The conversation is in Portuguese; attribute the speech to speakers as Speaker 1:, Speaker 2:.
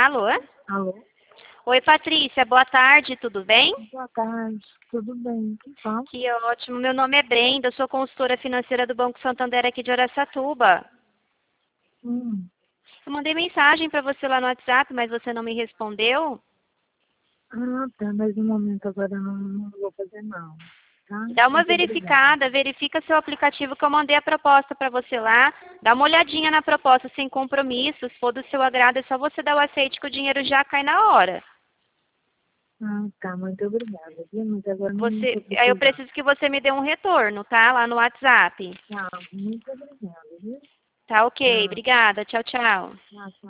Speaker 1: Alô?
Speaker 2: Alô?
Speaker 1: Oi, Patrícia, boa tarde, tudo bem?
Speaker 2: Boa tarde, tudo bem? Que fala?
Speaker 1: Que ótimo, meu nome é Brenda, eu sou consultora financeira do Banco Santander aqui de Araçatuba.
Speaker 2: Hum.
Speaker 1: Eu mandei mensagem para você lá no WhatsApp, mas você não me respondeu.
Speaker 2: Ah, tá, mas no momento agora eu não vou fazer não, tá?
Speaker 1: Dá uma
Speaker 2: Muito obrigada.
Speaker 1: verificada, verifica seu aplicativo que eu mandei a proposta para você lá. Dá uma olhadinha na proposta sem compromisso, se for do seu agrado é só você dar o aceite que o dinheiro já cai na hora.
Speaker 2: Ah, tá, muito obrigada, viu? Mas agora não estou
Speaker 1: Aí eu
Speaker 2: precisando.
Speaker 1: preciso que você me dê um retorno, tá? Lá no WhatsApp.
Speaker 2: Tá, muito obrigada, viu?
Speaker 1: Tá ok,
Speaker 2: Tá,
Speaker 1: obrigada, tchau, tchau.
Speaker 2: tá, tá.